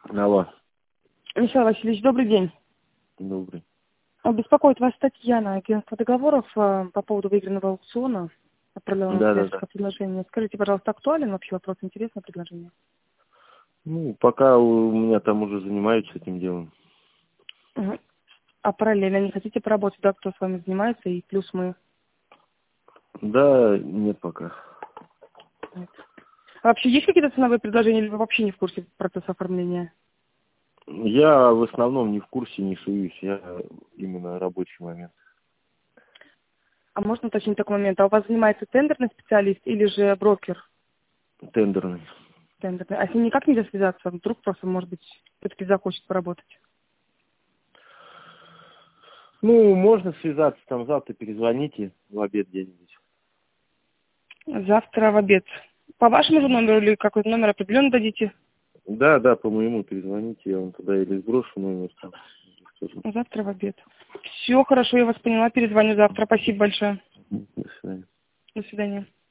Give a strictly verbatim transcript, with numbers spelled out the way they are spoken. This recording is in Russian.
Алло. Михаил Васильевич, добрый день. Добрый. Беспокоит вас Татьяна, агентство договоров э, по поводу выигранного аукциона, определенного Да, да, да. интересного предложения. Скажите, пожалуйста, актуален вообще вопрос, интересное предложение? Ну, пока у меня там уже занимаются этим делом. Угу. А параллельно не хотите поработать, да, кто с вами занимается, и плюс мы? Да, нет пока. Нет. А вообще есть какие-то ценовые предложения, или вы вообще не в курсе процесса оформления? Я в основном не в курсе, не суюсь. Я именно рабочий момент. А можно уточнить такой момент? А у вас занимается тендерный специалист или же брокер Тендерный. тендерный? А с ним никак нельзя связаться? Вдруг просто, может быть, все-таки захочет поработать? Ну, можно связаться, там завтра перезвоните в обед где-нибудь. Завтра в обед. По вашему же номеру или какой-то номер определенно дадите? Да, да, по моему перезвоните, я вам туда или сброшу номер там. Скажу. Завтра в обед. Все хорошо, я вас поняла, перезвоню завтра. Спасибо большое. До свидания. До свидания.